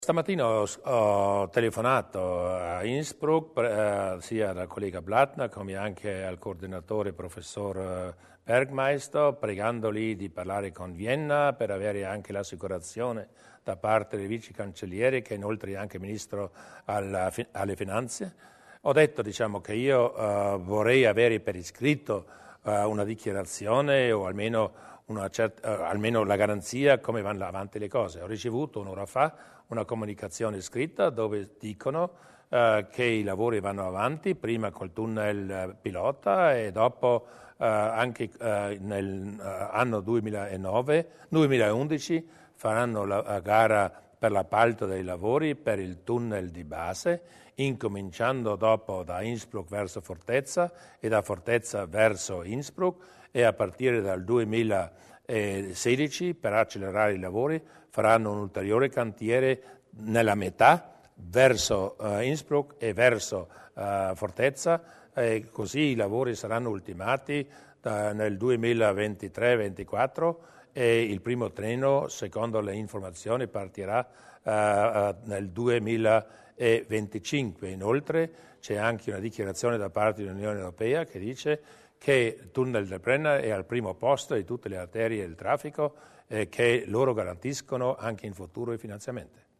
Stamattina ho telefonato a Innsbruck sia al collega Blattner come anche al coordinatore professor Bergmeister, pregandoli di parlare con Vienna per avere anche l'assicurazione da parte del vice cancelliere, che è inoltre anche ministro alle finanze. Ho detto che io vorrei avere per iscritto una dichiarazione o almeno la garanzia come vanno avanti le cose. Ho ricevuto un'ora fa una comunicazione scritta dove dicono che i lavori vanno avanti, prima col tunnel pilota e dopo anche nell'anno 2011 faranno la gara per l'appalto dei lavori per il tunnel di base, incominciando dopo da Innsbruck verso Fortezza e da Fortezza verso Innsbruck, e a partire dal 2016 per accelerare i lavori faranno un ulteriore cantiere nella metà verso Innsbruck e verso Fortezza, e così i lavori saranno ultimati nel 2023-2024 e il primo treno, secondo le informazioni, partirà nel 2025. Inoltre c'è anche una dichiarazione da parte dell'Unione Europea che dice che il tunnel del Brenner è al primo posto di tutte le arterie del traffico e che loro garantiscono anche in futuro i finanziamenti.